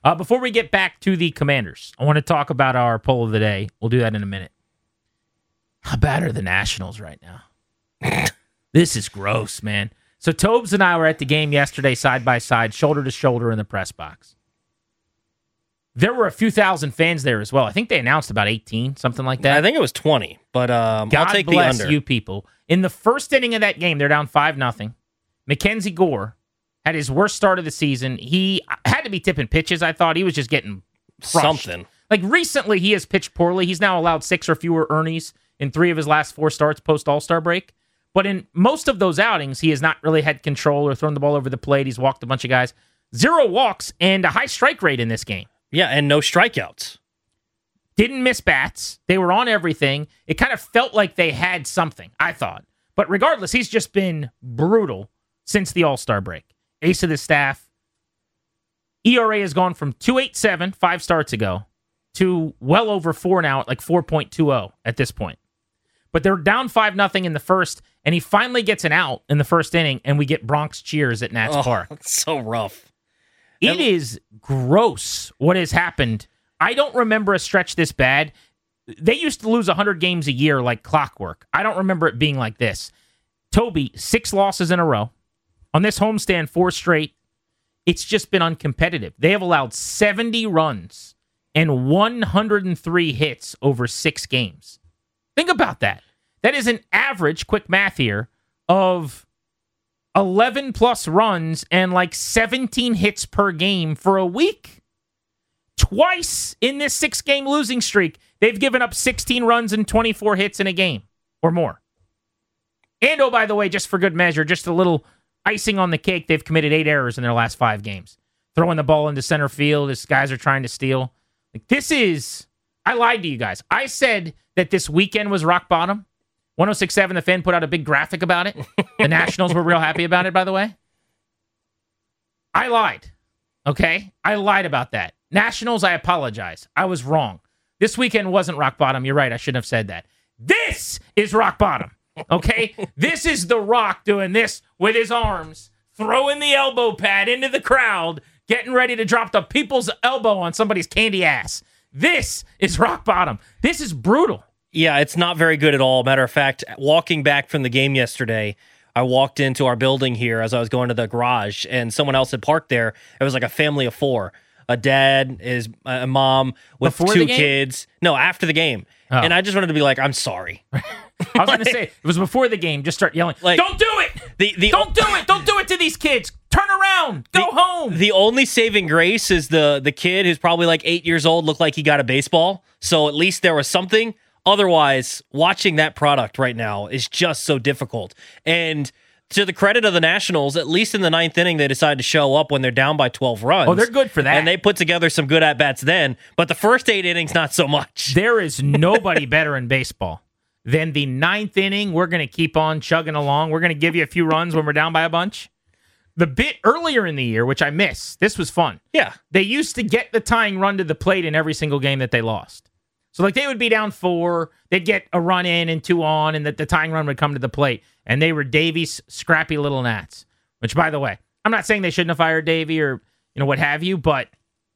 Before we get back to the Commanders, I want to talk about our poll of the day. We'll do that in a minute. How bad are the Nationals right now? This is gross, man. So Tobes and I were at the game yesterday, side by side, shoulder to shoulder in the press box. There were a few thousand fans there as well. I think they announced about 18, something like that. I think it was 20, but I'll take the under. God bless you people. In the first inning of that game, they're down 5-0. Mackenzie Gore had his worst start of the season. He had to be tipping pitches, I thought. He was just getting crushed. Something. Like, recently, he has pitched poorly. He's now allowed 6 or fewer earnings in 3 of his last 4 starts post-All-Star break. But in most of those outings, he has not really had control or thrown the ball over the plate. He's walked a bunch of guys. 0 walks and a high strike rate in this game. Yeah, and no strikeouts. Didn't miss bats. They were on everything. It kind of felt like they had something, I thought. But regardless, he's just been brutal since the All-Star break. Ace of the staff. ERA has gone from 2.87, 5 starts ago, to well over 4 now, like 4.20 at this point. But they're down 5-0 in the first, and he finally gets an out in the first inning, and we get Bronx cheers at Nats Park. It's so rough. It is gross what has happened. I don't remember a stretch this bad. They used to lose 100 games a year like clockwork. I don't remember it being like this. Toby, 6 losses in a row. On this homestand, 4 straight. It's just been uncompetitive. They have allowed 70 runs and 103 hits over 6 games. Think about that. That is an average, quick math here, of 11 plus runs and like 17 hits per game for a week. Twice in this 6-game losing streak, they've given up 16 runs and 24 hits in a game or more. And, oh, by the way, just for good measure, just a little icing on the cake, they've committed 8 errors in their last 5 games. Throwing the ball into center field, these guys are trying to steal. Like, this is... I lied to you guys. I said that this weekend was rock bottom. 106.7 The Fan put out a big graphic about it. The Nationals were real happy about it, by the way. I lied. Okay? I lied about that. Nationals, I apologize. I was wrong. This weekend wasn't rock bottom. You're right. I shouldn't have said that. This is rock bottom. Okay? This is The Rock doing this with his arms, throwing the elbow pad into the crowd, getting ready to drop the people's elbow on somebody's candy ass. This is rock bottom. This is brutal. Yeah, it's not very good at all. Matter of fact, walking back from the game yesterday, I walked into our building here as I was going to the garage, and someone else had parked there. It was like a family of 4. A dad, a mom with Before 2 kids. No, after the game. Oh. And I just wanted to be like, I'm sorry. I was going to say, it was before the game. Just start yelling, like, don't do it! Don't do it! Don't do it to these kids! Turn around! Go home! The only saving grace is the kid who's probably like 8 years old looked like he got a baseball. So at least there was something. Otherwise, watching that product right now is just so difficult. And to the credit of the Nationals, at least in the 9th inning, they decided to show up when they're down by 12 runs. Oh, they're good for that. And they put together some good at-bats then. But the first 8 innings, not so much. There is nobody better in baseball than the 9th inning. We're going to keep on chugging along. We're going to give you a few runs when we're down by a bunch. The bit earlier in the year, which I missed, this was fun. Yeah. They used to get the tying run to the plate in every single game that they lost. So, like, they would be down 4, they'd get a run in and 2 on, and the tying run would come to the plate. And they were Davy's scrappy little Nats. Which, by the way, I'm not saying they shouldn't have fired Davy or, what have you, but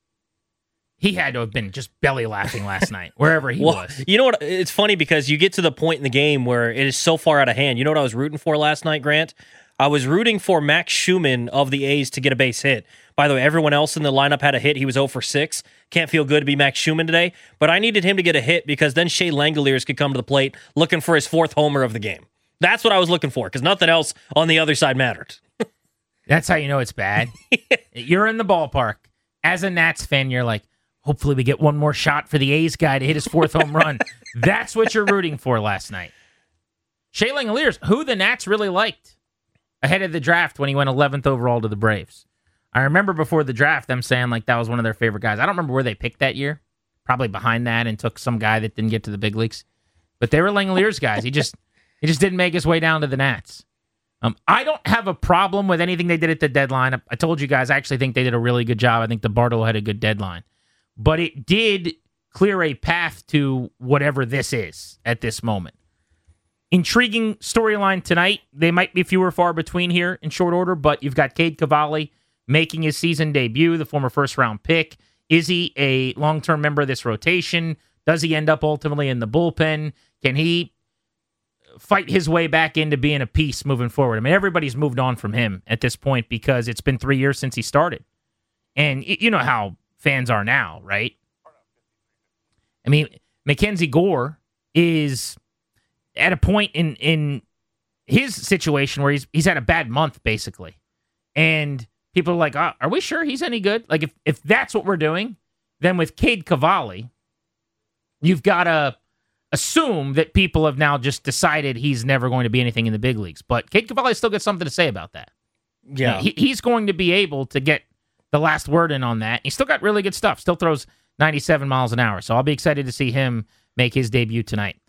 he had to have been just belly laughing last night, wherever he was. You know what? It's funny because you get to the point in the game where it is so far out of hand. You know what I was rooting for last night, Grant? I was rooting for Max Schumann of the A's to get a base hit. By the way, everyone else in the lineup had a hit. He was 0 for 6. Can't feel good to be Max Schumann today. But I needed him to get a hit because then Shea Langoliers could come to the plate looking for his 4th homer of the game. That's what I was looking for because nothing else on the other side mattered. That's how you know it's bad. You're in the ballpark. As a Nats fan, you're like, hopefully we get one more shot for the A's guy to hit his 4th home run. That's what you're rooting for last night. Shea Langoliers, who the Nats really liked ahead of the draft when he went 11th overall to the Braves. I remember before the draft them saying like that was one of their favorite guys. I don't remember where they picked that year. Probably behind that and took some guy that didn't get to the big leagues. But they were Langoliers guys. He just didn't make his way down to the Nats. I don't have a problem with anything they did at the deadline. I told you guys I actually think they did a really good job. I think the Bartle had a good deadline. But it did clear a path to whatever this is at this moment. Intriguing storyline tonight. They might be few or far between here in short order, but you've got Cade Cavalli making his season debut, the former first-round pick. Is he a long-term member of this rotation? Does he end up ultimately in the bullpen? Can he fight his way back into being a piece moving forward? I mean, everybody's moved on from him at this point because it's been 3 years since he started. And you know how fans are now, right? I mean, Mackenzie Gore is at a point in his situation where he's had a bad month, basically. And people are like, are we sure he's any good? Like, if that's what we're doing, then with Cade Cavalli, you've got to assume that people have now just decided he's never going to be anything in the big leagues. But Cade Cavalli still got something to say about that. Yeah. He's going to be able to get the last word in on that. He's still got really good stuff. Still throws 97 miles an hour. So I'll be excited to see him make his debut tonight.